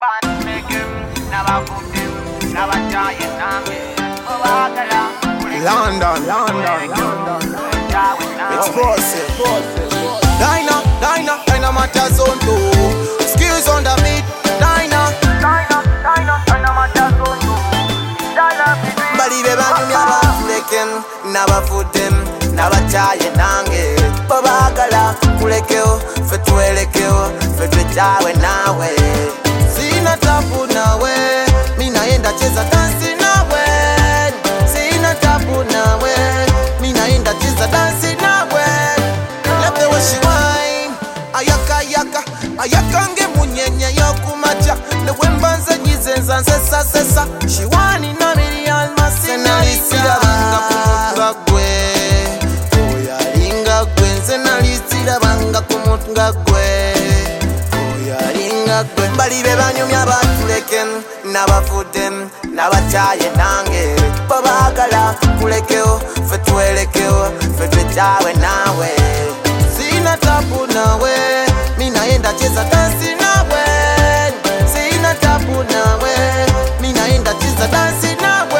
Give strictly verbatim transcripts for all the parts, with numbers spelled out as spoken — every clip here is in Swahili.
London, London, London. Explosive. Dyna, Dyna, Dyna Matter Zone two. Skills on the beat. Dyna, Dyna, Dyna, Dyna Matter Zone two. Balibe banyu myabafuleken, nabafudem, nabachaye nange. Babagala kulekeo, fe tuelekeo, fe twechawe nawe. Sina tabu nawe, minaenda cheza dansi nawe. Sina tabu nawe, minaenda cheza dansi nawe. Let the way she wine, ayaka ayaka, ayaka nge munyenye yokumacha. Newembanze nyizenza nsesa sesa. She wani na milian masina lisira banga kumutunga gwe. Oya linga gwe, nsena lisira banga kumutunga gwe. Oya linga gwe. Balibe banyumya batuleken, nabafudem, nabachaye nange. Babagala kulekeo, fe tuelekeo, fe twechawe nawe. Sina tabu nawe, minaenda cheza dansi nawe. Sina tabu nawe, minaenda cheza dansi nawe.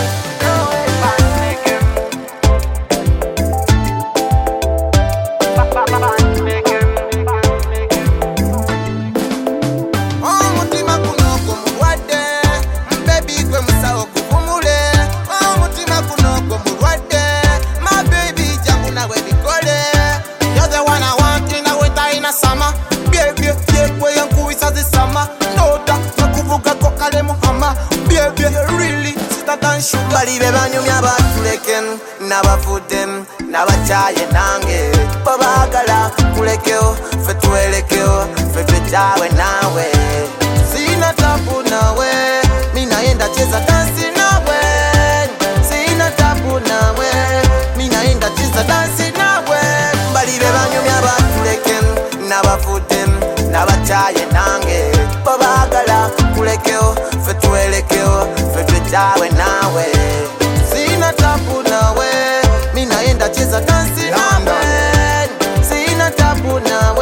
Oh mutima kunoko mulwadde, baby gwe musawo kuvumule. Oh mutima kunoko mulwadde, my baby jangu nawe bikole. You're the one I want in a winter in a summer. Baby, yeah, boy, I'm cool as the summer. No doubt, nakuvuga ko kale muhama. Baby, you really sweeter than sugar. Balibe banyumya batuleken, nabafudem, nabachaye nange. Babagala kulekeo, fe tuelekeo, fe twechawe nawe. Sina tabu nawe, minaenda cheza dansi nawe. Sina tabu nawe, minaenda cheza dansi nawe. Balibe banyumya batuleken, nabafudem, nabachaye nange. Babagala kulekeo, fe tuelekeo, fe twechawe nawe. Sina tabu nawe, minaenda cheza dansi nawe. Sina tabu nawe.